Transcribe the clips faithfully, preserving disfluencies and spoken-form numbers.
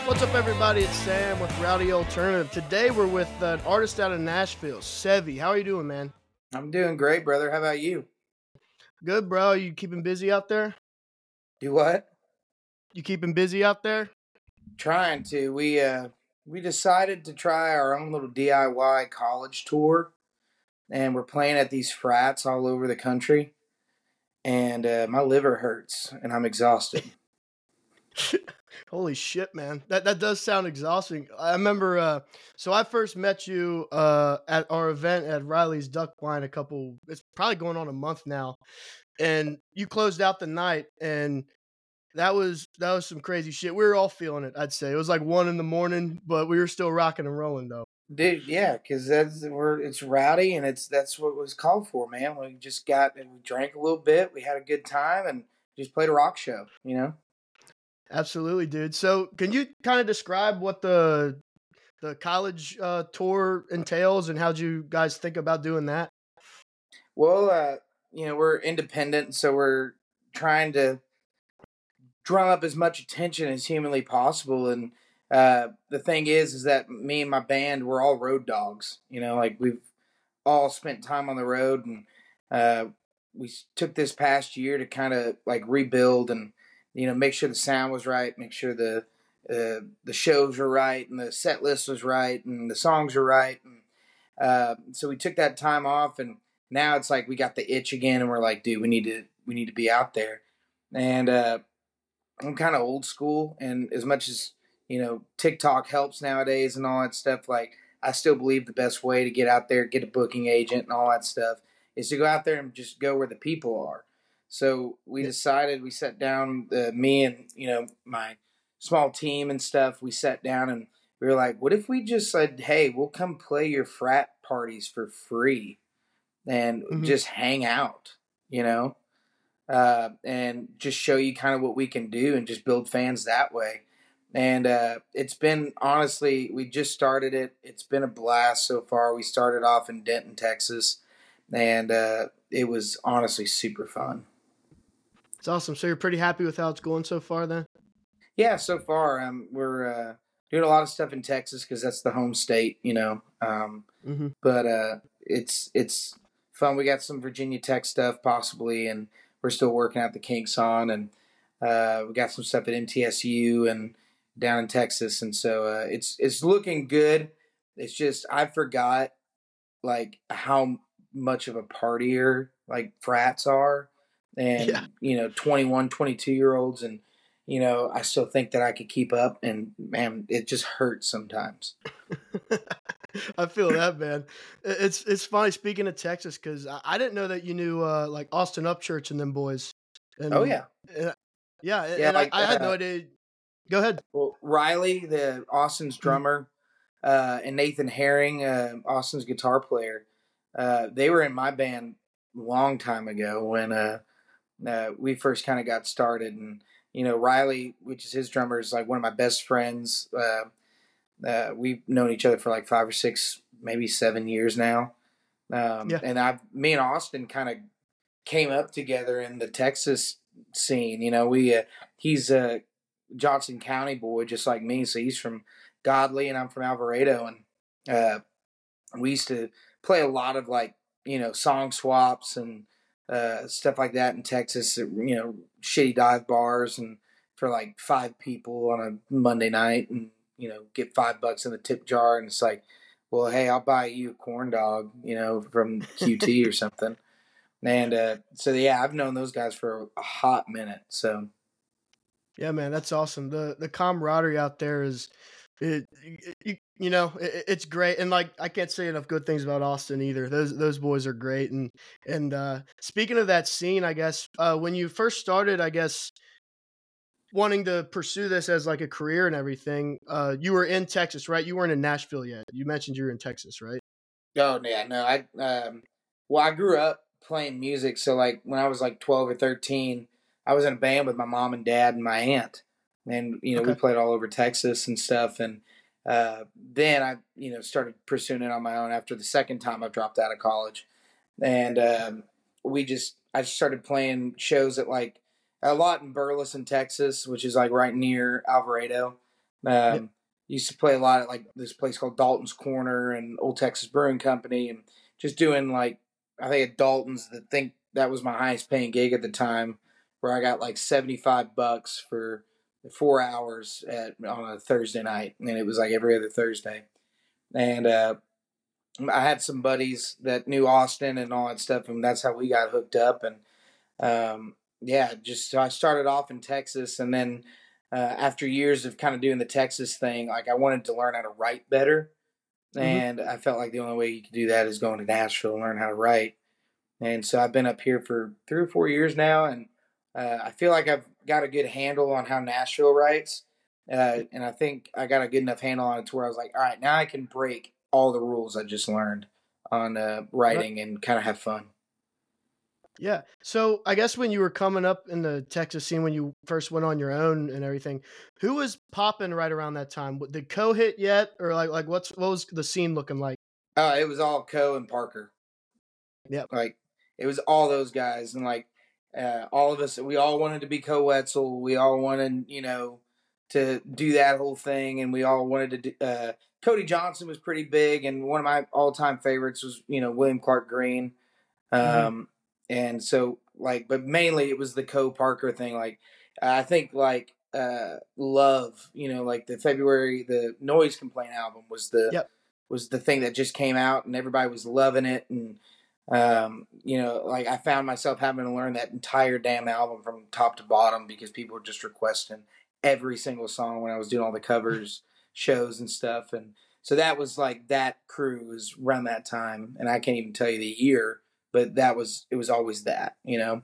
What's up, everybody? It's Sam with Rowdy Alternative. Today we're with an artist out of Nashville, Sevy. How are you doing, man? I'm doing great, brother. How about you? Good, bro. You keeping busy out there? Do what? You keeping busy out there? Trying to. We uh we decided to try our own little D I Y college tour, and we're playing at these frats all over the country. And uh, my liver hurts, and I'm exhausted. Holy shit, man. That that does sound exhausting. I remember uh so I first met you uh at our event at Riley's Duck Blind a couple it's probably going on a month now. And you closed out the night, and that was that was some crazy shit. We were all feeling it, I'd say. It was like one in the morning, but we were still rocking and rolling though. Dude, yeah, because that's we're it's rowdy, and it's that's what it was called for, man. We just got and we drank a little bit, we had a good time, and just played a rock show. You know. Absolutely, dude. So, can you kind of describe what the the college uh, tour entails, and how'd you guys think about doing that? Well, uh, you know, we're independent, so we're trying to drum up as much attention as humanly possible. And uh, the thing is, is that me and my band, we're all road dogs. You know, like we've all spent time on the road, and uh, we took this past year to kind of like rebuild and you know make sure the sound was right, make sure the uh, the shows were right, and the set list was right, and the songs were right. And uh, so we took that time off, and now it's like we got the itch again, and we're like, dude, we need to we need to be out there. And uh, I'm kind of old school, and as much as you know, TikTok helps nowadays and all that stuff. Like, I still believe the best way to get out there, get a booking agent, and all that stuff is to go out there and just go where the people are. So we Yeah. decided, we sat down, uh, me and you know my small team and stuff. We sat down and we were like, what if we just said, hey, we'll come play your frat parties for free and hmm just hang out, you know? uh, and just show you kind of what we can do and just build fans that way. And uh, it's been honestly, we just started it. It's been a blast so far. We started off in Denton, Texas, and uh, it was honestly super fun. It's awesome. So you're pretty happy with how it's going so far, then? Yeah, so far um, we're uh, doing a lot of stuff in Texas because that's the home state, you know. Um, hmm but uh, it's it's fun. We got some Virginia Tech stuff possibly, and we're still working out the kinks on, and uh, we got some stuff at M T S U and down in Texas, and so uh, it's it's looking good. It's just I forgot like how much of a partier like frats are, Yeah. and you know twenty-one, twenty-two year olds, and you know I still think that I could keep up, and man, it just hurts sometimes. I feel that, man. I- It's it's funny speaking of Texas because I, I didn't know that you knew uh, like Austin Upchurch and them boys, Oh and, yeah, and yeah, yeah, and I, like I had no uh, idea. Go ahead. well, Riley, the Austin's Mhm. drummer, uh, and Nathan Herring, uh, Austin's guitar player, uh, they were in my band a long time ago when uh, uh, we first kind of got started. And you know, Riley, which is his drummer, is like one of my best friends. Uh, uh, we've known each other for like five or six, maybe seven years now. Um, Yeah. and I've, me and Austin kind of came up together in the Texas scene. You know, we uh, he's a Johnson County boy, just like me. So he's from Godley, and I'm from Alvarado, and uh, we used to play a lot of like you know song swaps and uh, stuff like that in Texas. You know, shitty dive bars and for like five people on a Monday night, and you know get five bucks in the tip jar, and it's like, well, hey, I'll buy you a corn dog, you know, from Q T or something. And uh, so yeah, I've known those guys for a hot minute. So Yeah, man, that's awesome. The the camaraderie out there is, it, you, you know, it, it's great. And like, I can't say enough good things about Austin either. Those those boys are great. And and uh, speaking of that scene, I guess uh, when you first started, I guess wanting to pursue this as like a career and everything, uh, you were in Texas, right? You weren't in Nashville yet. You mentioned you were in Texas, right? oh yeah, no, I um, well, I grew up playing music. So like when I was like twelve or thirteen, I was in a band with my mom and dad and my aunt, and you know we Okay. played all over Texas and stuff. And uh, then I you know started pursuing it on my own after the second time I dropped out of college, and um, we just I started playing shows at like a lot in Burleson, Texas, which is like right near Alvarado. Yeah. Um, used to play a lot at like this place called Dalton's Corner and Old Texas Brewing Company, and just doing like I think at Dalton's, I think that was my highest paying gig at the time, where I got like seventy five bucks for four hours at on a Thursday night, and it was like every other Thursday. And uh, I had some buddies that knew Austin and all that stuff, and that's how we got hooked up. And um, yeah, just so I started off in Texas, and then uh, after years of kind of doing the Texas thing, like I wanted to learn how to write better, Hmm. and I felt like the only way you could do that is going to Nashville and learn how to write. And so I've been up here for three or four years now, and uh, I feel like I've got a good handle on how Nashville writes. Uh, and I think I got a good enough handle on it to where I was like, all right, now I can break all the rules I just learned on uh, Right. writing and kind of have fun. Yeah. So I guess when you were coming up in the Texas scene, when you first went on your own and everything, who was popping right around that time? Did Co hit yet, or like like what's what was the scene looking like? Uh, it was all Co and Parker. Yep. Like it was all those guys, and like uh, all of us, we all wanted to be Co Wetzel. We all wanted, you know, to do that whole thing, and we all wanted to. Do, uh, Cody Johnson was pretty big, and one of my all time favorites was, you know, William Clark Green. Hmm. Um, and so like, but mainly it was the Co Parker thing. Like I think like uh, Love, you know, like the February the Noise Complaint album was the Yep. was the thing that just came out, and everybody was loving it. And um, you know, like I found myself having to learn that entire damn album from top to bottom because people were just requesting every single song when I was doing all the covers shows and stuff. And so that was like that crew was around that time, and I can't even tell you the year, but that was it was always that, you know.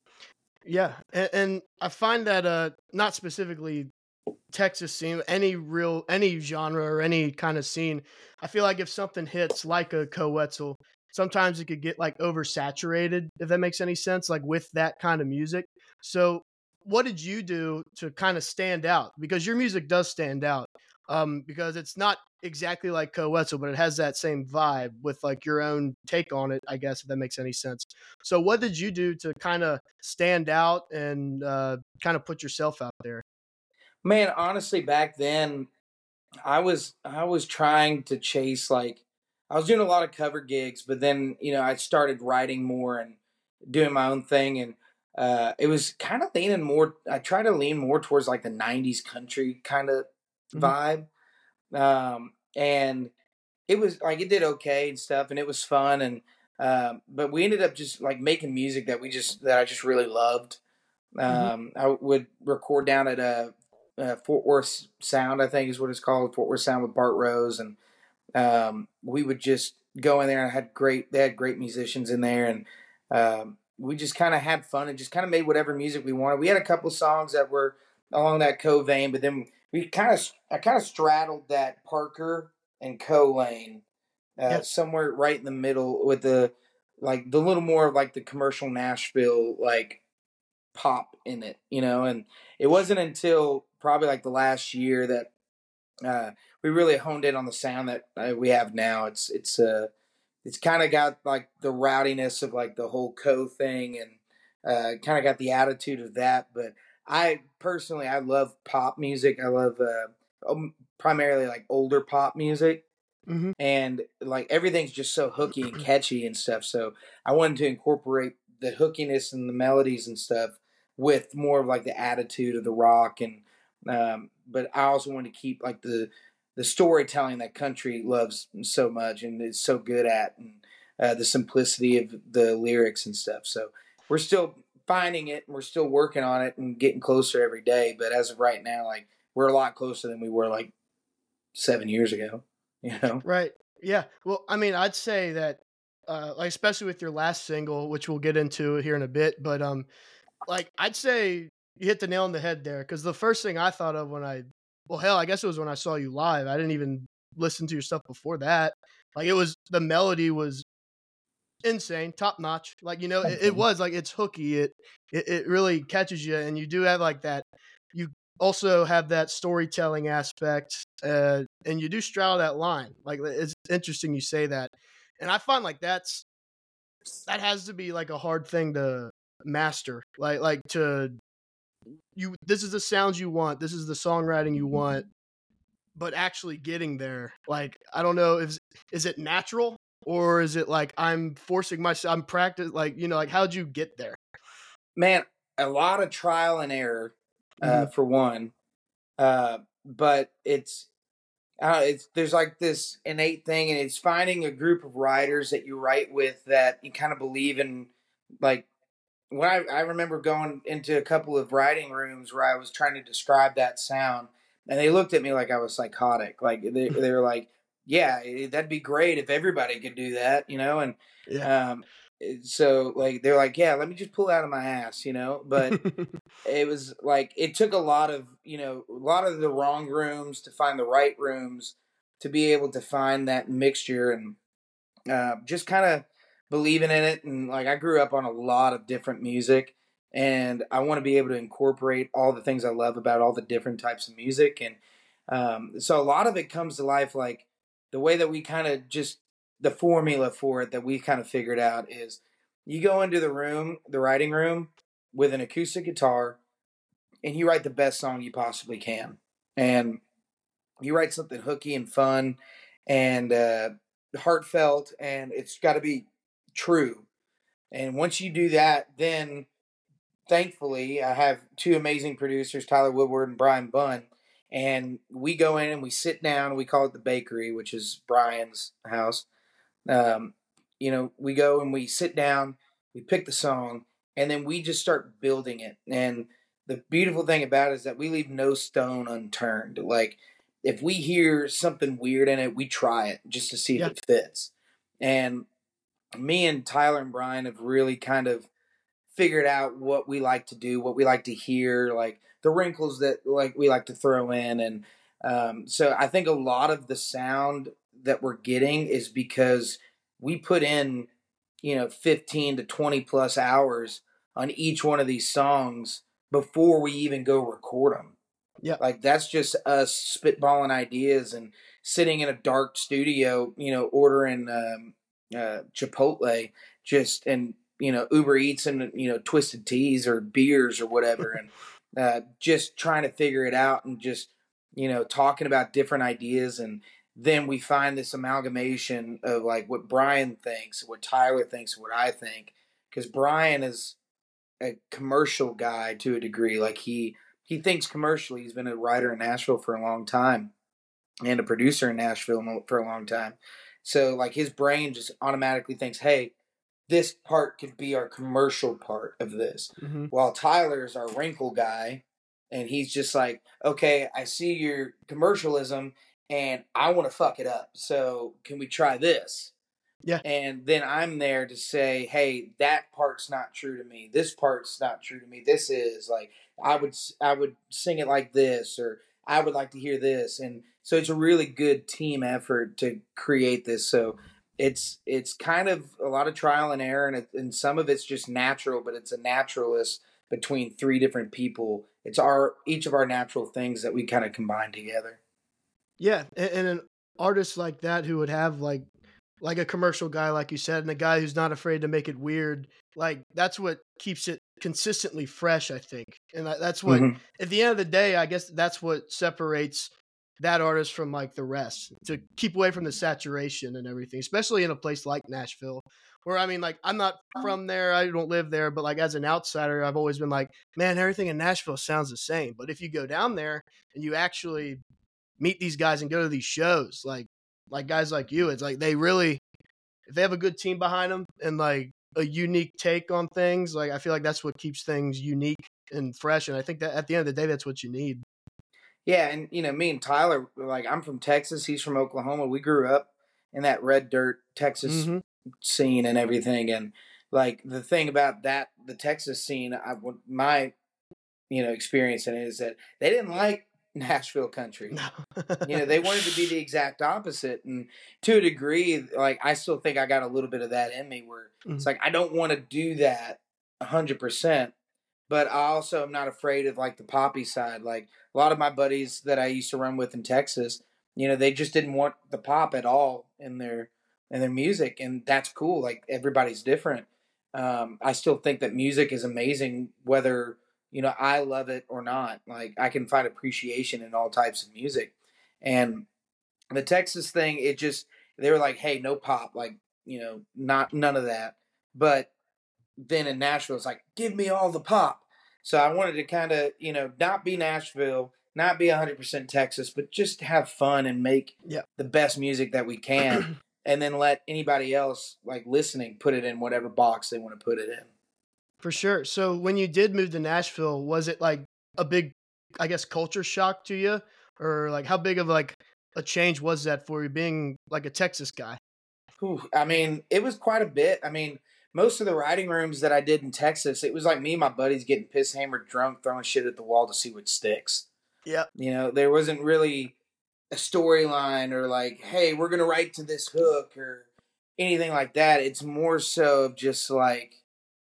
Yeah. And, and I find that uh not specifically Texas scene, any real any genre or any kind of scene, I feel like if something hits like a Coetzel, sometimes it could get like oversaturated, if that makes any sense, like with that kind of music. So what did you do to kind of stand out? Because your music does stand out. Um, because it's not exactly like Coetzel, but it has that same vibe with like your own take on it, I guess, if that makes any sense. So what did you do to kind of stand out and uh, kind of put yourself out there? Man, honestly, back then I was I was trying to chase like I was doing a lot of cover gigs, but then you know I started writing more and doing my own thing, and uh, it was kind of leaning more. I try to lean more towards like the nineties country kind of Mhm. vibe, um, and it was like it did okay and stuff, and it was fun, and um, but we ended up just like making music that we just that I just really loved. Mhm. Um, I would record down at a, a Fort Worth Sound, I think is what it's called, Fort Worth Sound with Bart Rose, and um, we would just go in there and had great. They had great musicians in there, and um, we just kind of had fun and just kind of made whatever music we wanted. We had a couple songs that were along that Co vein, but then we kind of I kind of straddled that Parker and Co lane uh, Yeah. somewhere right in the middle with the like the little more of like the commercial Nashville like pop in it, you know. And it wasn't until probably like the last year that uh, we really honed in on the sound that uh, we have now. It's it's uh it's kind of got like the rowdiness of like the whole Co thing, and uh, kind of got the attitude of that. But I personally, I love pop music. I love uh, um, primarily like older pop music, Mhm. and like everything's just so hooky and catchy and stuff. So I wanted to incorporate the hookiness and the melodies and stuff with more of like the attitude of the rock, and um, but I also wanted to keep like the the storytelling that country loves so much and is so good at, and uh, the simplicity of the lyrics and stuff. So we're still finding it, and we're still working on it, and getting closer every day. But as of right now, like we're a lot closer than we were like seven years ago. You know. Right. Yeah. Well, I mean, I'd say that, uh, like, especially with your last single, which we'll get into here in a bit, but um, like, I'd say you hit the nail on the head there because the first thing I thought of when I, well, hell, I guess it was when I saw you live. I didn't even listen to your stuff before that. Like, it was the melody was insane, top notch. Like, you know, it, it was like it's hooky. It, it it really catches you, and you do have like that. You also have that storytelling aspect, uh, and you do straddle that line. Like, it's interesting you say that, and I find like that's that has to be like a hard thing to master. Like like to you. This is the sounds you want. This is the songwriting you want. but actually getting there, like, I don't know, is is it natural or is it like I'm forcing myself, I'm practice like, you know, like how'd you get there? Man, a lot of trial and error, uh, Mhm. for one. Uh, but it's uh, it's there's like this innate thing, and it's finding a group of writers that you write with that you kind of believe in. Like when I, I remember going into a couple of writing rooms where I was trying to describe that sound, and they looked at me like I was psychotic. Like they they were like, "Yeah, eh, that'd be great if everybody could do that," you know. And Yeah. um, eh, so like they're like, "Yeah, let me just pull it out of my ass," you know. But it was like it took a lot of you know a lot of the wrong rooms to find the right rooms to be able to find that mixture and uh, just kind of believing in it. And like I grew up on a lot of different music, and I want to be able to incorporate all the things I love about all the different types of music. And um, so a lot of it comes to life like the way that we kind of just the formula for it that we kind of figured out is you go into the room, the writing room, with an acoustic guitar, and you write the best song you possibly can. And you write something hooky and fun and uh, heartfelt, and it's got to be true. And once you do that, then thankfully I have two amazing producers, Tyler Woodward and Brian Bunn. And we go in and we sit down. We call it the bakery, which is Brian's house. Um, you know, we go and we sit down, we pick the song, and then we just start building it. And the beautiful thing about it is that we leave no stone unturned. Like, if we hear something weird in it, we try it just to see if Yeah. it fits. And me and Tyler and Brian have really kind of figured out what we like to do, what we like to hear, like the wrinkles that like we like to throw in. And um, so I think a lot of the sound that we're getting is because we put in, you know, fifteen to twenty plus hours on each one of these songs before we even go record them. Yeah. Like that's just us spitballing ideas and sitting in a dark studio, you know, ordering um, uh, Chipotle, just and you know Uber Eats and you know twisted teas or beers or whatever, and uh, just trying to figure it out and just you know talking about different ideas, and then we find this amalgamation of like what Brian thinks, what Tyler thinks, what I think, because Brian is a commercial guy to a degree. Like he he thinks commercially. He's been a writer in Nashville for a long time and a producer in Nashville for a long time. So like his brain just automatically thinks, "Hey, this part could be our commercial part of this." Mhm. While Tyler's our wrinkle guy, and he's just like, "Okay, I see your commercialism, and I want to fuck it up. So can we try this?" Yeah. And then I'm there to say, hey, that part's not true to me. This part's not true to me. This is like I would I would sing it like this, or I would like to hear this. And so it's a really good team effort to create this. So it's it's kind of a lot of trial and error, and, it, and some of it's just natural, but it's a naturalist between three different people. It's our each of our natural things that we kind of combine together. Yeah, and, and an artist like that who would have like like a commercial guy, like you said, and a guy who's not afraid to make it weird, like that's what keeps it consistently fresh, I think. And that, that's what, Mm-hmm. at the end of the day, I guess that's what separates that artist from like the rest, to keep away from the saturation and everything, especially in a place like Nashville, where I mean, like, I'm not from there, I don't live there, but like as an outsider, I've always been like, man, everything in Nashville sounds the same. But if you go down there and you actually meet these guys and go to these shows, like like guys like you, it's like they really, if they have a good team behind them and like a unique take on things, like I feel like that's what keeps things unique and fresh. And I think that at the end of the day, that's what you need. Yeah, and you know, me and Tyler, like I'm from Texas, he's from Oklahoma. We grew up in that red dirt Texas Mm-hmm. scene and everything. And like the thing about that, the Texas scene, I my you know experience in it is that they didn't like Nashville country. No. You know, they wanted to be the exact opposite, and to a degree, like I still think I got a little bit of that in me, where it's Mhm. like I don't want to do that a hundred percent, but I also am not afraid of like the poppy side. Like a lot of my buddies that I used to run with in Texas, you know, they just didn't want the pop at all in their in their music, and that's cool. Like everybody's different. Um, I still think that music is amazing, whether you know I love it or not. Like I can find appreciation in all types of music, And the Texas thing, it just, they were like, hey, no pop, like, you know, not none of that. But then in Nashville, it's like, give me all the pop. So I wanted to kind of, you know, not be Nashville, not be one hundred percent Texas, but just have fun and make Yeah. the best music that we can. And then let anybody else, like, listening, put it in whatever box they want to put it in. For sure. So when you did move to Nashville, was it like a big, I guess, culture shock to you? Or like how big of like a change was that for you being like a Texas guy? Whew, I mean, it was quite a bit. I mean, most of the writing rooms that I did in Texas, it was like me and my buddies getting piss hammered drunk, throwing shit at the wall to see what sticks. Yeah. You know, there wasn't really a storyline or like, hey, we're going to write to this hook or anything like that. It's more so of just like,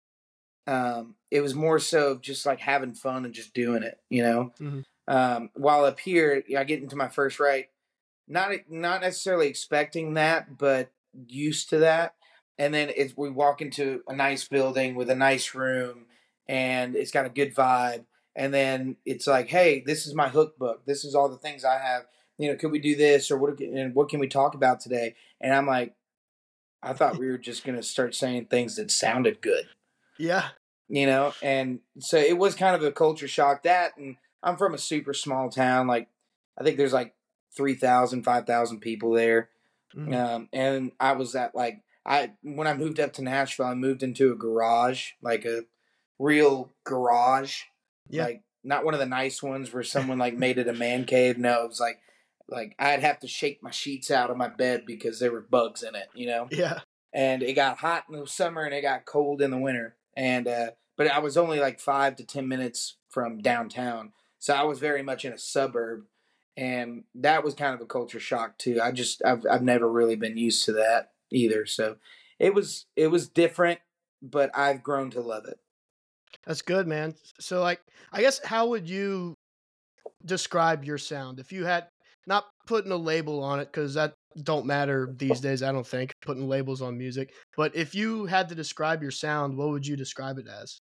um, it was more so of just like having fun and just doing it, you know? Mm-hmm. Um, while up here, I get into my first write, not not necessarily expecting that, but used to that. And then it's, we walk into a nice building with a nice room, and it's got a good vibe. And then it's like, hey, this is my hook book. This is all the things I have. You know, could we do this, or what? And what can we talk about today? And I'm like, I thought we were just gonna start saying things that sounded good. Yeah. You know, and so it was kind of a culture shock. That, and I'm from a super small town. Like, I think there's like three thousand, five thousand people there. Mm-hmm. Um, and I was at like, I, when I moved up to Nashville, I moved into a garage, like a real garage. Yeah. Like, not one of the nice ones where someone like made it a man cave. No, it was like, like I'd have to shake my sheets out of my bed because there were bugs in it, you know? Yeah. And it got hot in the summer and it got cold in the winter. And, uh, but I was only like five to ten minutes from downtown. So I was very much in a suburb. And that was kind of a culture shock too. I just, I've, I've never really been used to that either. So it was, it was different, but I've grown to love it. That's good, man. So like, I guess how would you describe your sound if you had, not putting a label on it, because that don't matter these days, I don't think, putting labels on music. But if you had to describe your sound, what would you describe it as?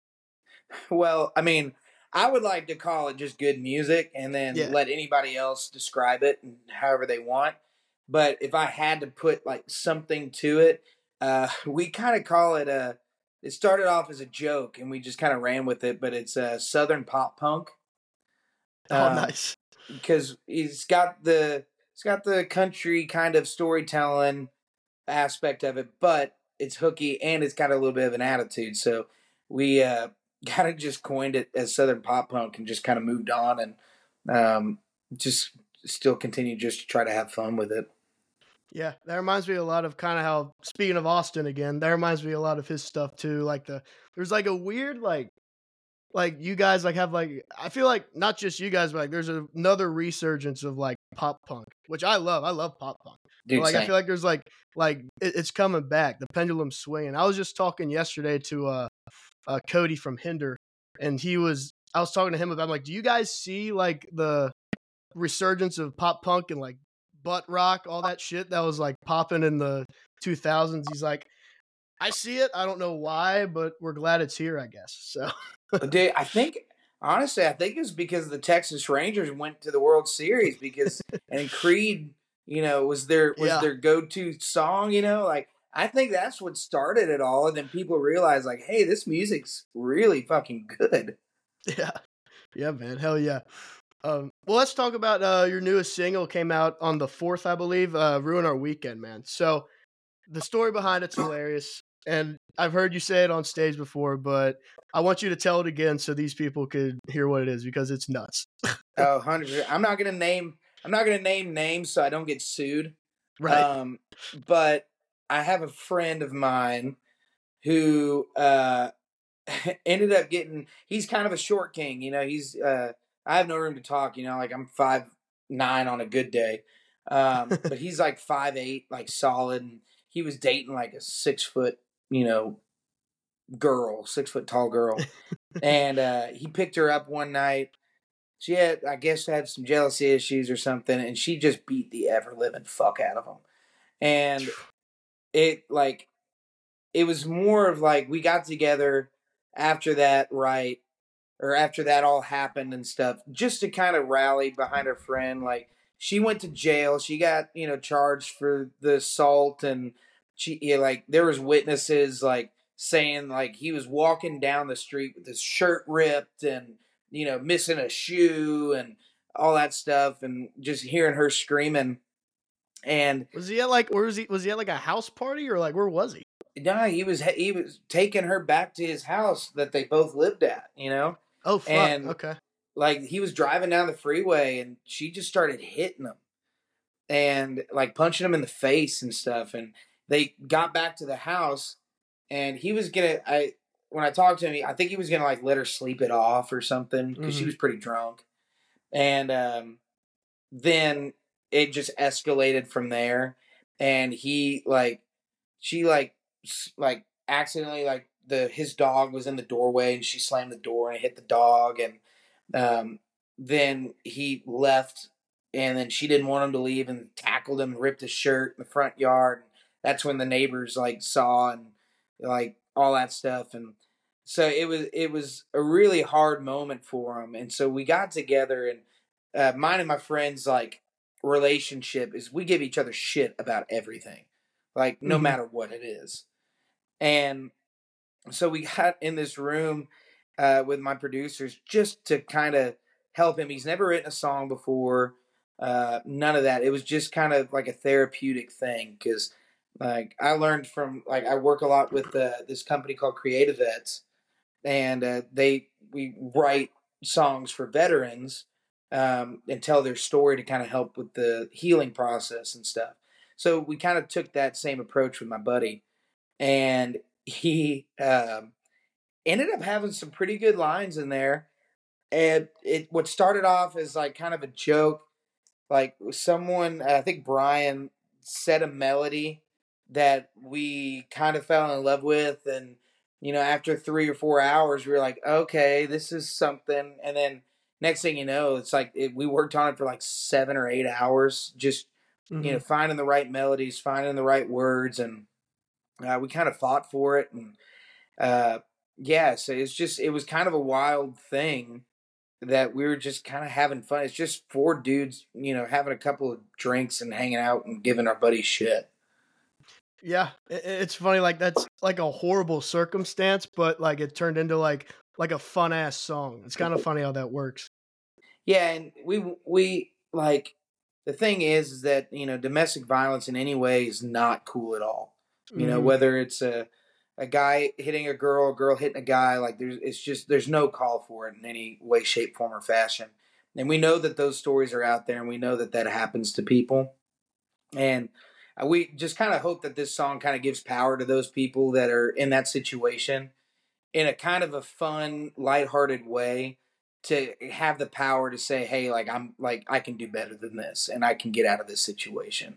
Well, I mean, I would like to call it just good music and then Yeah. let anybody else describe it however they want. But if I had to put like something to it, uh, we kind of call it a, it started off as a joke and we just kind of ran with it, but it's a Southern pop punk. Oh, Um, nice. because it's got the it's got the country kind of storytelling aspect of it, but it's hooky and it's got a little bit of an attitude. So we uh, kind of just coined it as Southern pop punk and just kind of moved on and um, just still continue just to try to have fun with it. Yeah, that reminds me a lot of kind of how, speaking of Austin again, that reminds me a lot of his stuff too. Like the, there's like a weird like, like you guys like have like, I feel like not just you guys, but like there's a, another resurgence of like pop punk, which I love. I love pop punk. Dude, But like I same. feel like there's like like it, it's coming back. The pendulum's swinging. I was just talking yesterday to uh, uh Cody from Hinder, and he was. I was talking to him about, I'm like, do you guys see like the resurgence of pop punk and like butt rock, all that shit that was like popping in the two thousands? He's like, I see it. I don't know why, but we're glad it's here, I guess. So Dude, I think honestly, I think it's because the Texas Rangers went to the World Series because and Creed, you know, was their was Yeah. their go to song. You know, like I think that's what started it all, and then people realized like, hey, this music's really fucking good. yeah, yeah, man, hell yeah. Um, well, let's talk about uh, your newest single. Came out on the fourth, I believe. Uh, Ruin Our Weekend, man. So the story behind it's hilarious, and I've heard you say it on stage before, but I want you to tell it again so these people could hear what it is, because it's nuts. Oh, one hundred percent. I'm not gonna name. I'm not gonna name names so I don't get sued. Right. Um, but I have a friend of mine who uh, ended up getting. He's kind of a short king. You know, he's. Uh, I have no room to talk. You know, like I'm five nine on a good day, um, but he's like five eight, like solid. And he was dating like a six foot, you know, girl, six foot tall girl, and uh, he picked her up one night. She had, I guess, had some jealousy issues or something, and she just beat the ever living fuck out of him. And it like, it was more of like we got together after that, right, or after that all happened and stuff, just to kind of rally behind her friend. Like she went to jail. She got, you know, charged for the assault, and she, yeah, like, there was witnesses, like, saying, like, he was walking down the street with his shirt ripped and, you know, missing a shoe and all that stuff, and just hearing her screaming. And Was he at like, where was he? Was he at like a house party or like where was he? no, he was he was taking her back to his house that they both lived at, you know, Oh fuck. and Okay. like he was driving down the freeway, and she just started hitting him and like punching him in the face and stuff. And they got back to the house, and he was gonna. I when I talked to him, I think he was gonna like let her sleep it off or something because she Mhm. was pretty drunk. And um, then it just escalated from there, and he like she like s- like accidentally, like, the his dog was in the doorway, and she slammed the door and it hit the dog. And um, then he left, and then she didn't want him to leave and tackled him and ripped his shirt in the front yard. That's when the neighbors like saw, and like all that stuff. And so it was it was a really hard moment for him. And so we got together, and uh, mine and my friends like relationship is we give each other shit about everything, like no Mhm. matter what it is. And so we got in this room uh, with my producers just to kind of help him. He's never written a song before, uh, none of that. It was just kind of like a therapeutic thing because, like, I learned from like I work a lot with uh, this company called Creative Vets, and uh, they we write songs for veterans um, and tell their story to kind of help with the healing process and stuff. So we kind of took that same approach with my buddy, and he um, ended up having some pretty good lines in there. And it what started off as like kind of a joke, like someone, I think Brian, said a melody that we kind of fell in love with. And you know, after three or four hours we were like, okay, this is something. And then next thing you know, it's like it, we worked on it for like seven or eight hours, just, you know, Mhm. finding the right melodies, finding the right words. And uh, we kind of fought for it. And uh, yeah, so it's just it was kind of a wild thing that we were just kind of having fun. It's just four dudes, you know, having a couple of drinks and hanging out and giving our buddies shit. Yeah, i- i- it's funny. Like that's like a horrible circumstance, but like it turned into like like a fun ass song. It's kind of funny how that works. Yeah, and we we like the thing is is that, you know, domestic violence in any way is not cool at all. You know, Mhm. whether it's a a guy hitting a girl, a girl hitting a guy, like there's it's just there's no call for it in any way, shape, form, or fashion. And we know that those stories are out there, and we know that that happens to people. And uh, we just kind of hope that this song kind of gives power to those people that are in that situation in a kind of a fun, lighthearted way, to have the power to say, hey, like, I'm like, I can do better than this, and I can get out of this situation.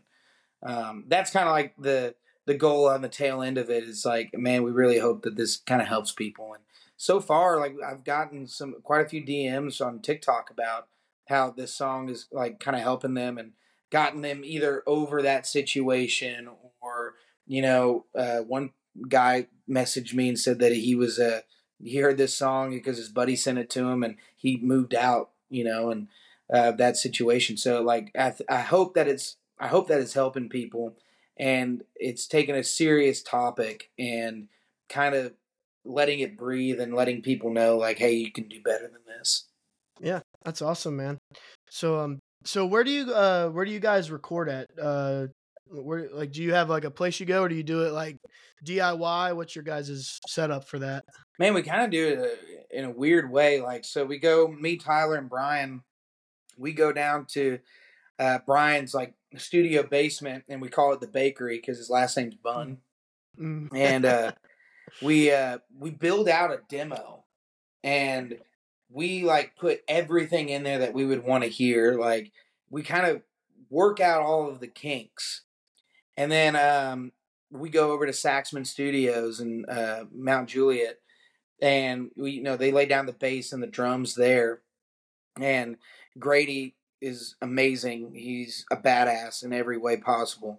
Um, that's kind of like the the goal on the tail end of it is like, man, we really hope that this kind of helps people. And so far, like, I've gotten some quite a few D Ms on TikTok about how this song is like kind of helping them and gotten them either over that situation, or, you know, uh, one guy messaged me and said that he was uh, he heard this song because his buddy sent it to him, and he moved out, you know, and uh, that situation. So like, I, th- I hope that it's I hope that it's helping people, and it's taking a serious topic and kind of letting it breathe and letting people know, like, hey, you can do better than this. Yeah, that's awesome, man. So um, so where do you uh where do you guys record at? Uh, where like do you have like a place you go, or do you do it like D I Y? What's your guys' setup for that? Man, we kind of do it uh, in a weird way. Like, so we go, me, Tyler, and Brian, we go down to uh, Brian's like studio basement, and we call it the bakery because his last name's Mm. Bun. Mm. And uh, we uh, we build out a demo, and we like put everything in there that we would want to hear. Like, we kind of work out all of the kinks, and then um, we go over to Saxman Studios in uh, Mount Juliet, and we, you know, they lay down the bass and the drums there. And Grady is amazing. He's a badass in every way possible.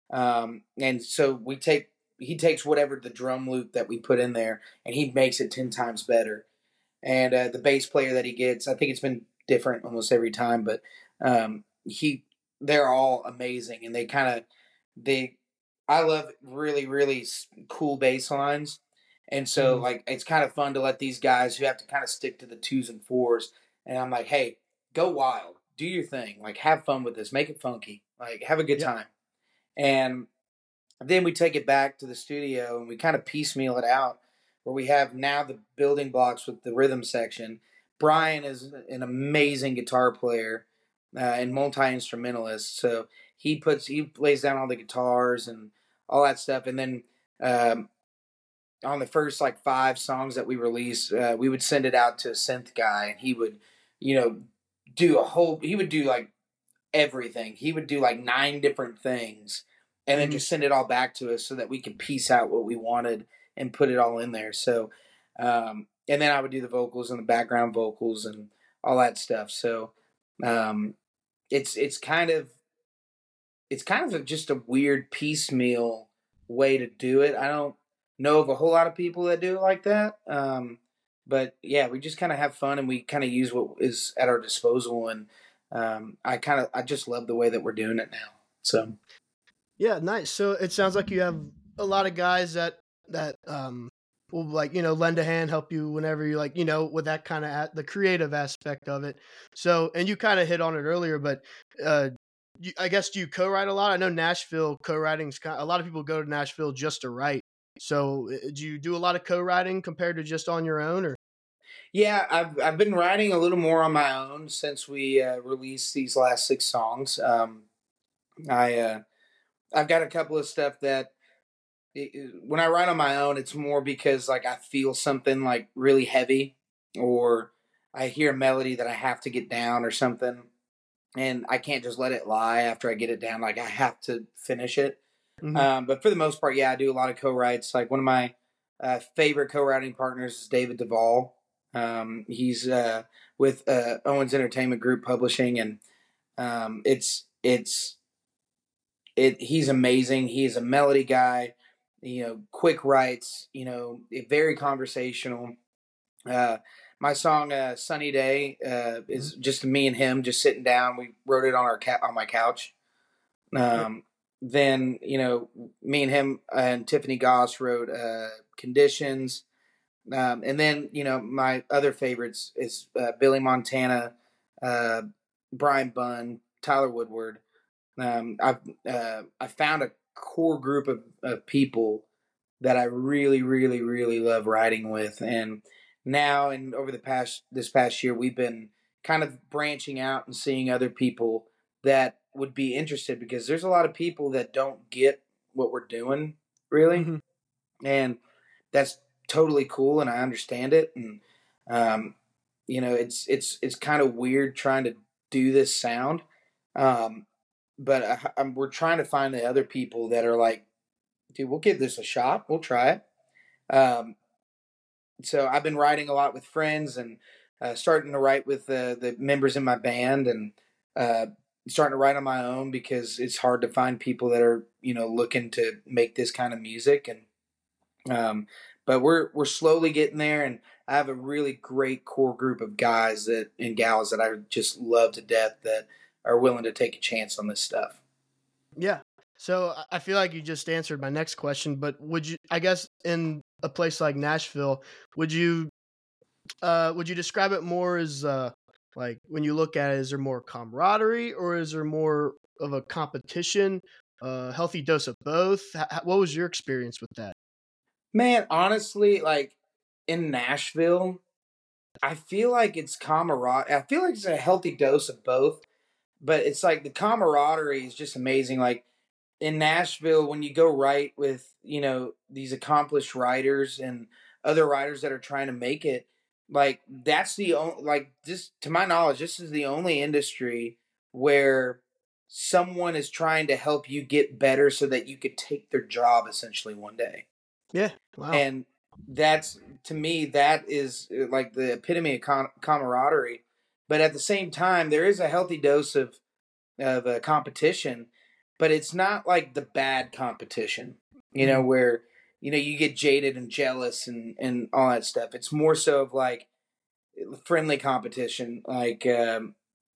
Um, and so we take he takes whatever the drum loop that we put in there, and he makes it ten times better. And uh, the bass player that he gets, I think it's been different almost every time, but um, he they're all amazing, and they kind of they. I love really really cool bass lines, and so Mm-hmm. like it's kind of fun to let these guys who have to kind of stick to the twos and fours, and I'm like, hey, go wild, do your thing, like have fun with this, make it funky, like have a good Yep. time, and then we take it back to the studio and we kind of piecemeal it out where we have now the building blocks with the rhythm section. Brian is an amazing guitar player uh, and multi instrumentalist, so he puts he lays down all the guitars and all that stuff. And then um, on the first like five songs that we released, uh, we would send it out to a synth guy, and he would, you know, do a whole. He would do like everything. He would do like nine different things and then Mm-hmm. just send it all back to us so that we could piece out what we wanted and put it all in there. So, um, and then I would do the vocals and the background vocals and all that stuff. So, um, it's, it's kind of, it's kind of a, just a weird piecemeal way to do it. I don't know of a whole lot of people that do it like that. Um, but yeah, we just kind of have fun and we kind of use what is at our disposal. And um, I kind of I just love the way that we're doing it now. So Yeah, nice. So it sounds like you have a lot of guys that that um will like you know lend a hand, help you whenever you like you know with that kind of a- the creative aspect of it. So and you kind of hit on it earlier, but uh, you, I guess do you co-write a lot? I know Nashville co-writing's kind. A lot of people go to Nashville just to write. So uh, do you do a lot of co-writing compared to just on your own, or? yeah, I've I've been writing a little more on my own since we uh, released these last six songs. Um, I uh, I've got a couple of stuff that it, when I write on my own, it's more because like I feel something like really heavy, or I hear a melody that I have to get down or something, and I can't just let it lie after I get it down. Like I have to finish it. Hmm. Um, but for the most part, yeah, I do a lot of co-writes. Like one of my uh, favorite co-writing partners is David Duvall. Um, he's uh, with uh, Owens Entertainment Group Publishing, and um, it's it's it. He's amazing. He is a melody guy. You know, quick writes. You know, very conversational. Uh, my song uh, "Sunny Day" uh, Hmm. is just me and him just sitting down. We wrote it on our ca- on my couch. Yep. Um, then you know, me and him and Tiffany Goss wrote uh, "Conditions." Um, and then you know my other favorites is uh, Billy Montana, uh, Brian Bunn, Tyler Woodward. Um, I've uh, I found a core group of, of people that I really, really, really love writing with, and now and over the past this past year, we've been kind of branching out and seeing other people that would be interested because there's a lot of people that don't get what we're doing really, Hmm. and that's totally cool, and I understand it, and um, you know, it's it's it's kind of weird trying to do this sound, um, but I, I'm, we're trying to find the other people that are like, dude, we'll give this a shot, we'll try it. Um, so I've been writing a lot with friends and uh, starting to write with the the members in my band and uh, starting to write on my own because it's hard to find people that are you know looking to make this kind of music and um, but we're we're slowly getting there, and I have a really great core group of guys that and gals that I just love to death that are willing to take a chance on this stuff. Yeah. So I I feel like you just answered my next question, but would you? I guess in a place like Nashville, would you Uh, would you describe it more as uh, like when you look at it, is there more camaraderie or is there more of a competition? A healthy dose of both. H- h- what was your experience with that? Man, honestly, like in Nashville, I feel like it's camaraderie. I feel like it's a healthy dose of both, but it's like the camaraderie is just amazing. Like in Nashville, when you go write with, you know, these accomplished writers and other writers that are trying to make it, like that's the only, like, just to my knowledge, this is the only industry where someone is trying to help you get better so that you could take their job essentially one day. Yeah. Wow. And that's, to me, that is uh, like the epitome of com- camaraderie. But at the same time, there is a healthy dose of of a competition, but it's not like the bad competition, you know, Hmm. where you know you get jaded and jealous and and all that stuff. It's more so of like friendly competition, like um,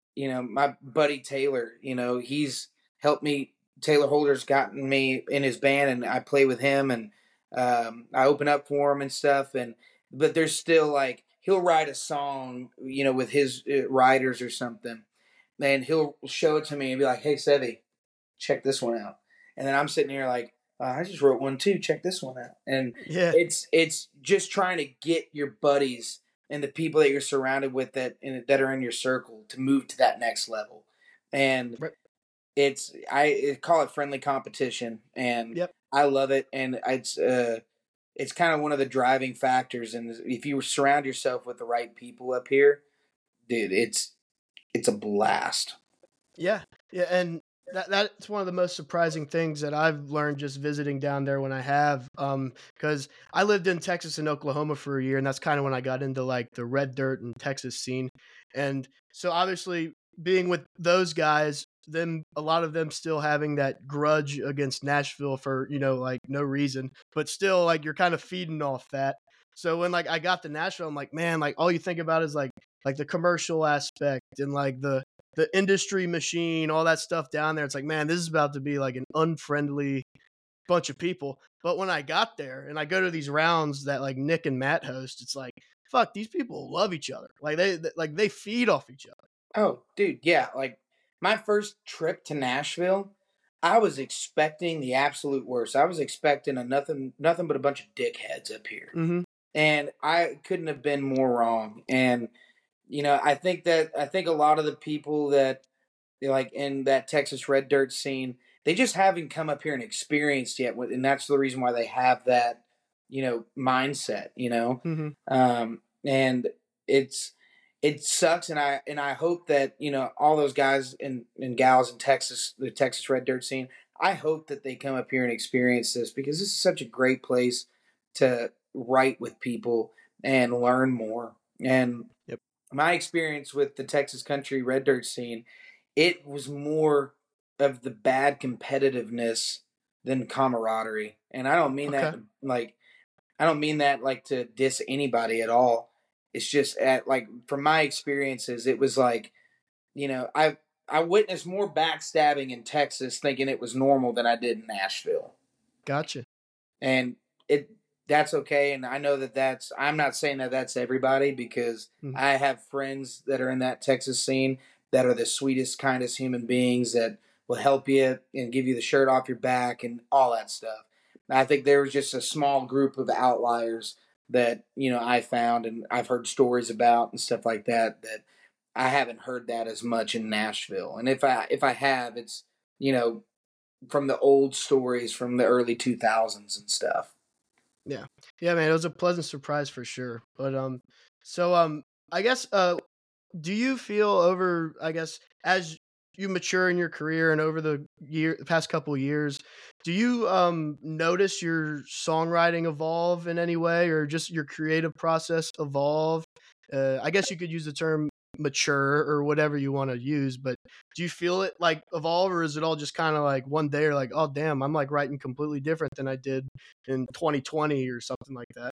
you know, my buddy Taylor, you know, he's helped me. Taylor Holder's gotten me in his band, and I play with him, and um, I open up for him and stuff. And but there's still like he'll write a song, you know, with his uh, writers or something, and he'll show it to me and be like, "Hey, Sevi, check this one out." And then I'm sitting here like, oh, I just wrote one too. Check this one out. And Yeah. it's it's just trying to get your buddies and the people that you're surrounded with that in, that are in your circle to move to that next level. And Right. it's I call it friendly competition, and Yep. I love it. And it's uh, it's kind of one of the driving factors. And if you surround yourself with the right people up here, dude, it's it's a blast. Yeah. Yeah. And that that's one of the most surprising things that I've learned just visiting down there when I have. Um, because I lived in Texas and Oklahoma for a year, and that's kind of when I got into like the red dirt and Texas scene. And so obviously being with those guys, them a lot of them still having that grudge against Nashville for, you know, like no reason, but still like you're kind of feeding off that. So when like I got to Nashville, I'm like, man, like all you think about is like like the commercial aspect and like the the industry machine, all that stuff down there. It's like, man, this is about to be like an unfriendly bunch of people. But when I got there and I go to these rounds that like Nick and Matt host, it's like, fuck, these people love each other. Like they, they like they feed off each other. Oh, dude, yeah. Like my first trip to Nashville, I was expecting the absolute worst. I was expecting a nothing, nothing but a bunch of dickheads up here, Mm-hmm. and I couldn't have been more wrong. And you know, I think that I think a lot of the people that like in that Texas red dirt scene, they just haven't come up here and experienced yet, and that's the reason why they have that, you know, mindset. You know, Mm-hmm. um, and it's it sucks, and I and I hope that you know all those guys and, and gals in Texas, the Texas red dirt scene. I hope that they come up here and experience this because this is such a great place to write with people and learn more. And Yep. my experience with the Texas country red dirt scene, it was more of the bad competitiveness than camaraderie. And I don't mean Okay. that like I don't mean that like to diss anybody at all. It's just at like from my experiences, it was like, you know, I I witnessed more backstabbing in Texas thinking it was normal than I did in Nashville. Gotcha. And it that's okay, and I know that that's I'm not saying that that's everybody because Mm-hmm. I have friends that are in that Texas scene that are the sweetest, kindest human beings that will help you and give you the shirt off your back and all that stuff. I think there was just a small group of outliers that, you know, I found and I've heard stories about and stuff like that that I haven't heard that as much in Nashville. And if I if I have, it's, you know, from the old stories from the early two thousands and stuff. Yeah. Yeah, man, it was a pleasant surprise for sure. But um so um I guess uh do you feel over I guess as you mature in your career and over the year the past couple of years, do you um notice your songwriting evolve in any way or just your creative process evolve? Uh I guess you could use the term mature or whatever you want to use, but do you feel it like evolve or is it all just kind of like one day or like, oh damn, I'm like writing completely different than I did in twenty twenty or something like that?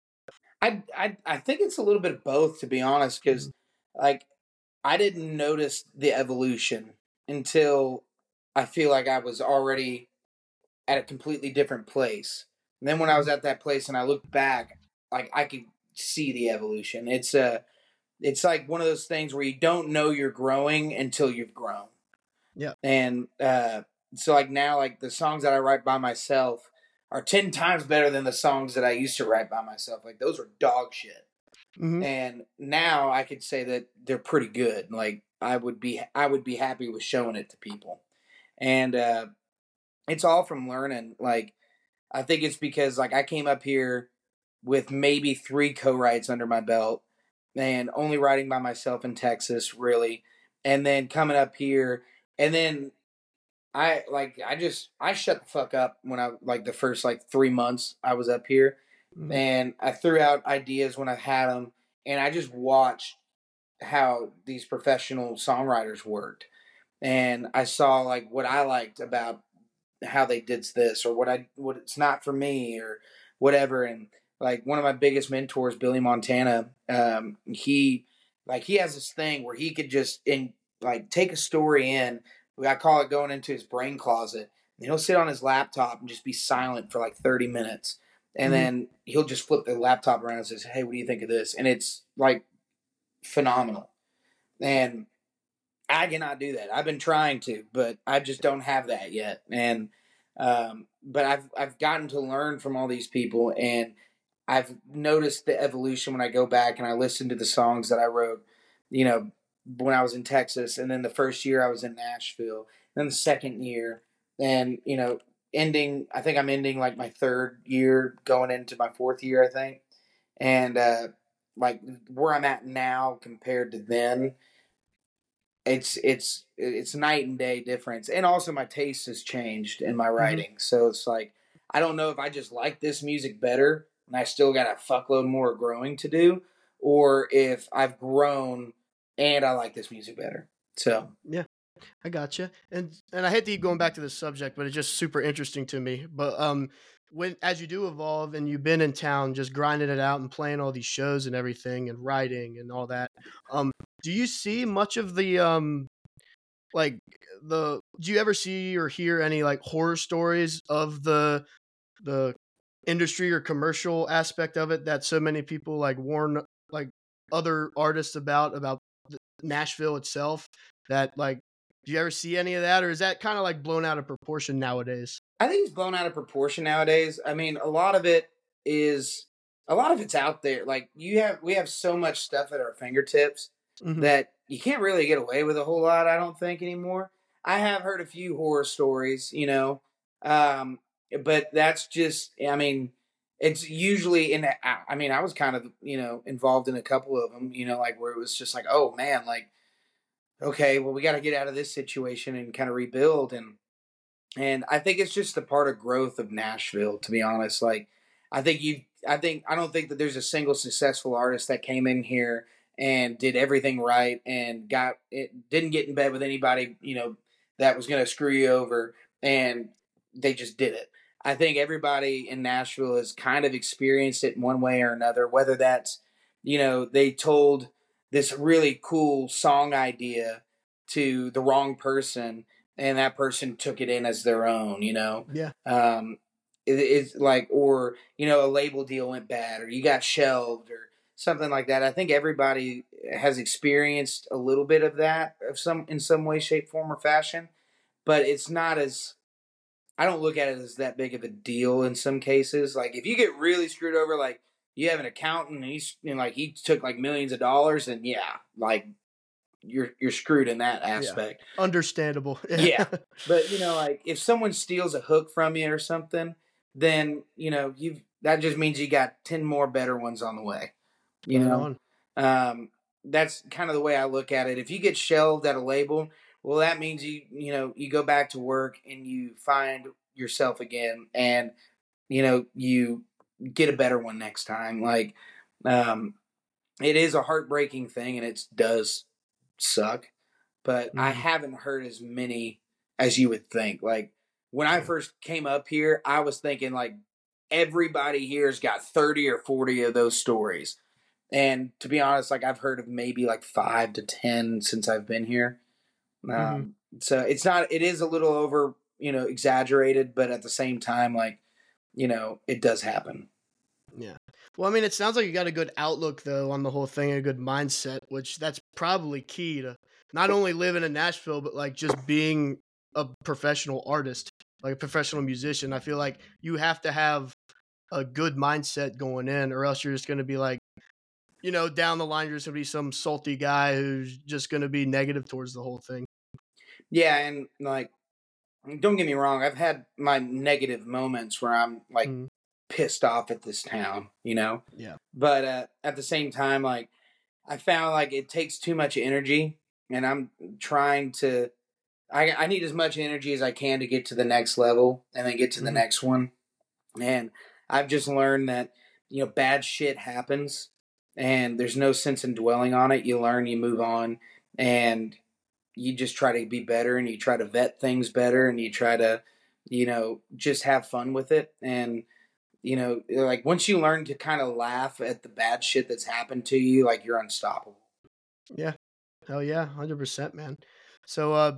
I I I think it's a little bit of both, to be honest, because Mhm. like I didn't notice the evolution until I feel like I was already at a completely different place. And then when I was Mhm. at that place and I looked back, like I could see the evolution. It's a it's like one of those things where you don't know you're growing until you've grown. Yeah. And uh, so like now, like the songs that I write by myself are ten times better than the songs that I used to write by myself. Like those were dog shit. Hmm. And now I could say that they're pretty good. Like I would be, I would be happy with showing it to people. And uh, it's all from learning. Like I think it's because like I came up here with maybe three co-writes under my belt and only writing by myself in Texas, really. And then coming up here, and then I like I just I shut the fuck up when I like the first like three months I was up here, Hmm. and I threw out ideas when I had them, and I just watched how these professional songwriters worked, and I saw like what I liked about how they did this or what I what it's not for me or whatever. And like one of my biggest mentors, Billy Montana, um, he like he has this thing where he could just in like take a story in. I call it going into his brain closet. And he'll sit on his laptop and just be silent for like thirty minutes. And Mhm. then he'll just flip the laptop around and says, "Hey, what do you think of this?" And it's like phenomenal. And I cannot do that. I've been trying to, but I just don't have that yet. And um, but I've I've gotten to learn from all these people, and I've noticed the evolution when I go back and I listen to the songs that I wrote, you know, when I was in Texas, and then the first year I was in Nashville, then the second year, and you know, ending. I think I'm ending like my third year, going into my fourth year, I think, and uh, like where I'm at now compared to then, it's it's it's night and day difference. And also my taste has changed in my Mhm. writing, so it's like I don't know if I just like this music better and I still got a fuckload more growing to do, or if I've grown and I like this music better. So Yeah. I gotcha. And and I hate to keep going back to this subject, but it's just super interesting to me. But um when as you do evolve and you've been in town just grinding it out and playing all these shows and everything and writing and all that, um, do you see much of the um like the do you ever see or hear any like horror stories of the the industry or commercial aspect of it that so many people like warn like other artists about about th- Nashville itself that like do you ever see any of that or is that kind of like blown out of proportion nowadays? I think it's blown out of proportion nowadays. I mean, a lot of it is a lot of it's out there. Like you have we have so much stuff at our fingertips Mhm. that you can't really get away with a whole lot, I don't think anymore. I have heard a few horror stories, you know. Um but that's just I mean, it's usually in I I mean, I was kind of, you know, involved in a couple of them, you know, like where it was just like, "Oh man, like okay, well we got to get out of this situation and kind of rebuild." And and I think it's just a part of growth of Nashville, to be honest. Like, I think you, I think, I don't think that there's a single successful artist that came in here and did everything right and got it, didn't get in bed with anybody, you know, that was going to screw you over. And they just did it. I think everybody in Nashville has kind of experienced it in one way or another, whether that's, you know, they told this really cool song idea to the wrong person and that person took it in as their own, you know. Yeah. Um, it, it's like, or you know, a label deal went bad, or you got shelved, or something like that. I think everybody has experienced a little bit of that, of some in some way, shape, form, or fashion. But it's not as I don't look at it as that big of a deal in some cases. Like if you get really screwed over, like you have an accountant and he's you know, like he took like millions of dollars, and yeah, like you're you're screwed in that Yeah. aspect. Understandable. Yeah. Yeah. But you know, like if someone steals a hook from you or something, then you know you've that just means you got ten more better ones on the way. You Right know, on. um, that's kind of the way I look at it. If you get shelved at a label, well, that means you you know you go back to work and you find yourself again, and you know you get a better one next time. Like, um, it is a heartbreaking thing, and it does suck, but I Mhm. haven't heard as many as you would think. Like when I first came up here, I was thinking like everybody here's got thirty or forty of those stories. And to be honest, like I've heard of maybe like five to ten since I've been here. Mhm. Um, so it's not, it is a little over, you know, exaggerated, but at the same time, like, you know, it does happen. Yeah. Well, I mean, it sounds like you got a good outlook though on the whole thing, a good mindset, which that's probably key to not only living in Nashville, but like just being a professional artist, like a professional musician. I feel like you have to have a good mindset going in, or else you're just going to be like, you know, down the line, you're just going to be some salty guy who's just going to be negative towards the whole thing. Yeah. And like, don't get me wrong, I've had my negative moments where I'm like Mm, pissed off at this town, you know? yeah. But uh, at the same time, like I found like it takes too much energy, and I'm trying to. I I need as much energy as I can to get to the next level, and then get to the Hmm. next one. And I've just learned that you know bad shit happens, and there's no sense in dwelling on it. You learn, you move on, and you just try to be better, and you try to vet things better, and you try to, you know, just have fun with it. And you know, like once you learn to kind of laugh at the bad shit that's happened to you, like you're unstoppable. Yeah. Hell yeah, one hundred percent, man. So, uh,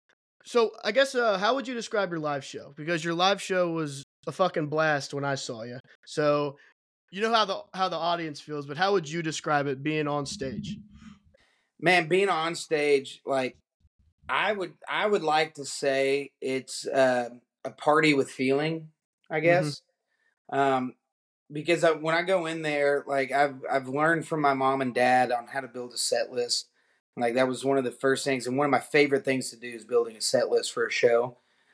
so I guess, uh, how would you describe your live show? Because your live show was a fucking blast when I saw you. So, you know how the how the audience feels, but how would you describe it being on stage? Man, being on stage, like I would, I would like to say it's uh, a party with feeling. I Mhm. guess. Um, because I, when I go in there, like I've I've learned from my mom and dad on how to build a set list. Like that was one of the first things, and one of my favorite things to do is building a set list for a show.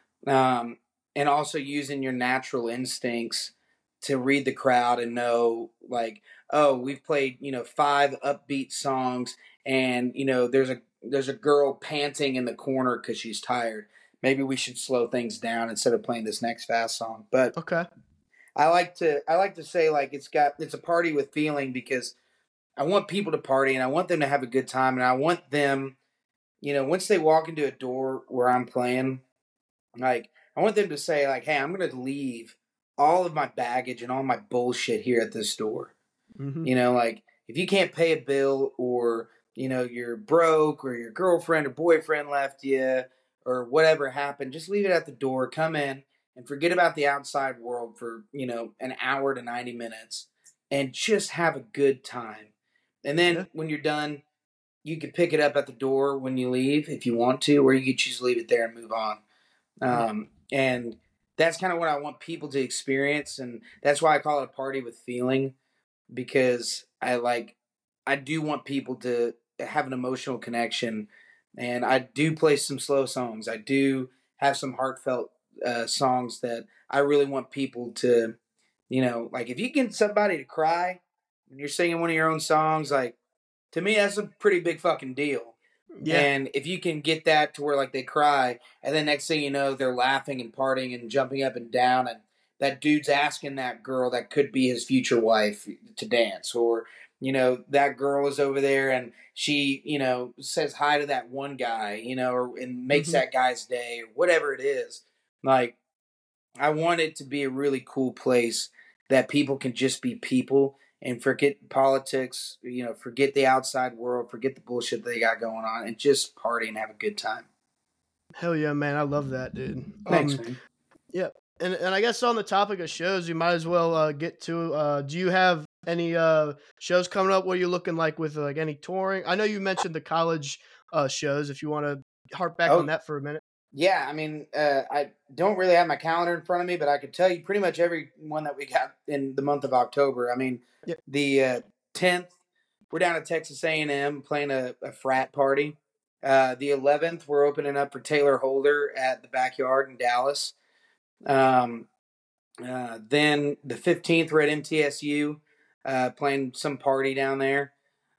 Um, and also using your natural instincts to read the crowd and know, like, oh, we've played you know five upbeat songs, and you know there's a there's a girl panting in the corner because she's tired. Maybe we should slow things down instead of playing this next fast song. But Okay. I like to I like to say like it's got it's a party with feeling because I want people to party and I want them to have a good time and I want them, you know, once they walk into a door where I'm playing, like I want them to say like, "Hey, I'm going to leave all of my baggage and all my bullshit here at this door." Mhm. You know, like if you can't pay a bill or, you know, you're broke or your girlfriend or boyfriend left you or whatever happened, just leave it at the door, come in and forget about the outside world for, you know, an hour to ninety minutes and just have a good time. And Yeah. then when you're done, you can pick it up at the door when you leave if you want to, or you can choose to leave it there and move on. Mhm. Um, and that's kind of what I want people to experience. And that's why I call it a party with feeling because I like I do want people to have an emotional connection, and I do play some slow songs. I do have some heartfelt uh, songs that I really want people to, you know, like if you get somebody to cry when you're singing one of your own songs, like to me that's a pretty big fucking deal. Yeah. And if you can get that to where like they cry, and then next thing you know, they're laughing and partying and jumping up and down, and that dude's asking that girl that could be his future wife to dance, or you know that girl is over there and she you know says hi to that one guy, you know, or and makes Mhm. that guy's day, or whatever it is. Like I want it to be a really cool place that people can just be people and forget politics, you know, forget the outside world, forget the bullshit they got going on, and just party and have a good time. Hell yeah, man. I love that, dude. Thanks, Um, man. yeah. And and I guess on the topic of shows, you might as well uh, get to. Uh, do you have any uh, shows coming up? What are you looking like with like any touring? I know you mentioned the college uh, shows. If you want to harp back on Oh, that for a minute. yeah. I mean, uh, I don't really have my calendar in front of me, but I could tell you pretty much every one that we got in the month of October. I mean, Yeah. the uh, tenth, we're down at Texas A and M playing a, a frat party. Uh, the eleventh, we're opening up for Taylor Holder at the Backyard in Dallas. Um, uh, then the fifteenth, we're at M T S U uh, playing some party down there.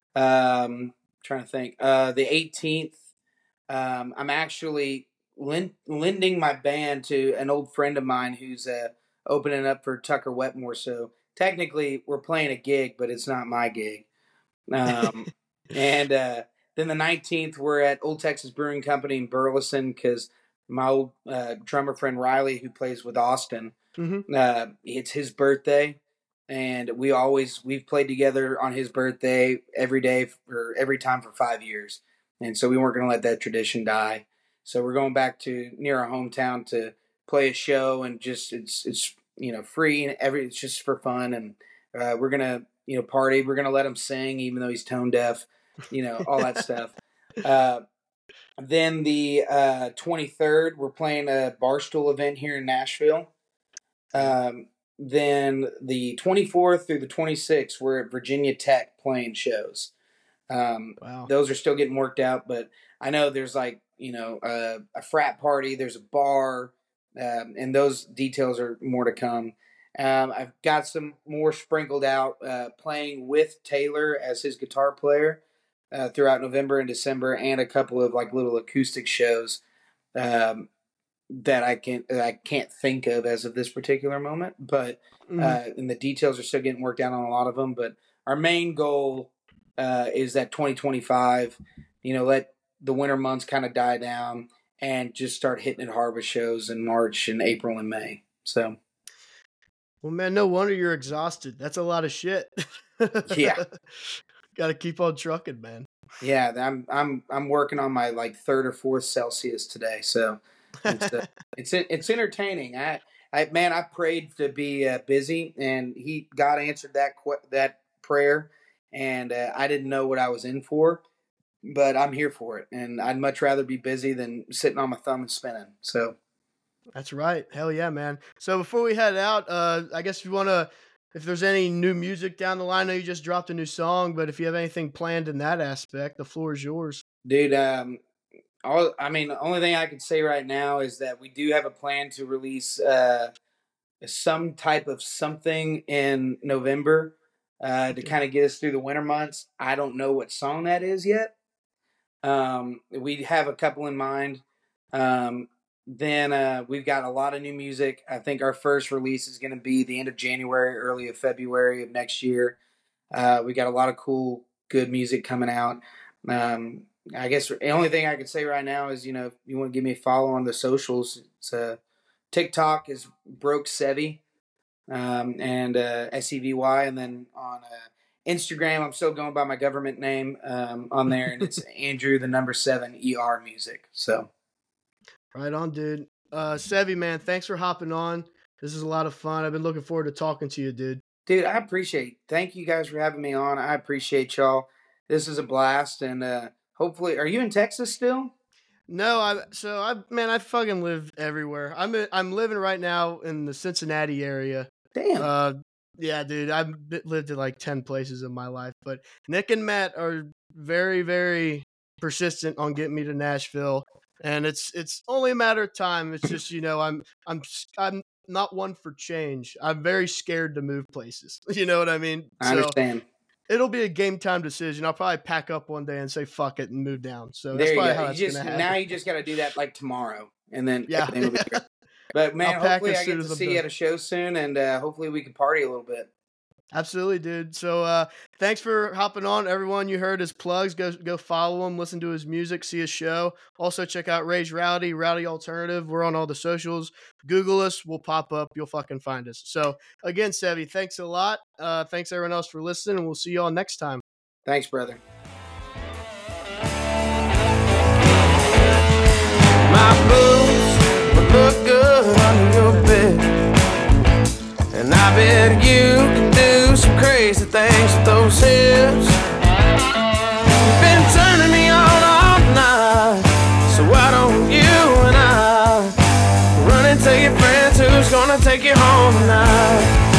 Um, trying to think. Uh, the eighteenth, um, I'm actually lend- lending my band to an old friend of mine who's uh, opening up for Tucker Wetmore. So technically, we're playing a gig, but it's not my gig. Um, and uh, then the nineteenth, we're at Old Texas Brewing Company in Burleson because my old uh, drummer friend Riley, who plays with Austin, hmm uh, it's his birthday, and we always we've played together on his birthday every day for every time for five years, and so we weren't going to let that tradition die. So we're going back to near our hometown to play a show, and just it's it's you know free and every it's just for fun, and uh, we're gonna you know party. We're gonna let him sing even though he's tone deaf, you know all that stuff. Uh, then the uh, twenty-third, we're playing a Barstool event here in Nashville. Yeah. Um, then the twenty-fourth through the twenty-sixth, we're at Virginia Tech playing shows. Um, Wow. those are still getting worked out, but I know there's like, you know, uh, a frat party, there's a bar, um, and those details are more to come. Um, I've got some more sprinkled out, uh, playing with Taylor as his guitar player uh, throughout November and December, and a couple of like little acoustic shows. Um, that I can't that I can't think of as of this particular moment. But hmm uh, and the details are still getting worked out on a lot of them. But our main goal uh, is that twenty twenty-five. You know, let the winter months kind of die down and just start hitting it hard with shows in March and April and May. So Well, man, no wonder you're exhausted. That's a lot of shit. yeah, Got to keep on trucking, man. Yeah, I'm I'm I'm working on my like third or fourth Celsius today, so it's uh, it's it's entertaining. I I man, I prayed to be uh, busy, and he God answered that que- that prayer, and uh, I didn't know what I was in for, but I'm here for it, and I'd much rather be busy than sitting on my thumb and spinning. So That's right. Hell yeah, man. So before we head out, uh, I guess if you want to, if there's any new music down the line, I know you just dropped a new song, but if you have anything planned in that aspect, the floor is yours. dude, um, all I mean, the only thing I can say right now is that we do have a plan to release uh, some type of something in November uh, to Okay. kind of get us through the winter months. I don't know what song that is yet. Um, we have a couple in mind. Um, then uh, we've got a lot of new music. I think our first release is going to be the end of January, early of February of next year. Uh, we got a lot of cool, good music coming out. Um, I guess the only thing I could say right now is, you know, if you want to give me a follow on the socials, it's uh, TikTok is Broke Sevy, um, and uh, S E V Y, and then on uh, Instagram, I'm still going by my government name um, on there, and it's Andrew the number seven E R music. So Right on, dude. Uh, Sevy, man, thanks for hopping on. This is a lot of fun. I've been looking forward to talking to you, dude. dude, I appreciate. Thank you guys for having me on. I appreciate y'all. This is a blast, and uh, hopefully, are you in Texas still? No, I so I man, I fucking live everywhere. I'm in, I'm living right now in the Cincinnati area. Damn. Uh, yeah, dude, I've b- lived in like ten places in my life, but Nick and Matt are very, very persistent on getting me to Nashville, and it's it's only a matter of time. It's just you know I'm I'm s- I'm not one for change. I'm very scared to move places. You know what I mean? I So understand. it'll be a game time decision. I'll probably pack up one day and say fuck it and move down. So that's There you probably go. how You that's gonna just now happen. you just got to do that like tomorrow, and then Yeah, everything will be great. But I'll man, pack hopefully as I soon get to as I'm see you done. at a show soon, and uh, hopefully we can party a little bit. Absolutely, dude. So uh thanks for hopping on. Everyone you heard his plugs. Go go follow him, listen to his music, see his show. Also check out Rage Rowdy, Rowdy Alternative. We're on all the socials. Google us, we'll pop up. You'll fucking find us. So again, Sevy, thanks a lot. Uh thanks everyone else for listening, and we'll see you all next time. Thanks, brother. My boots would look good under your bed, and I bet you can do some crazy things with those hips. You've been turning me on all night, so why don't you and I run and tell your friends who's gonna take you home tonight?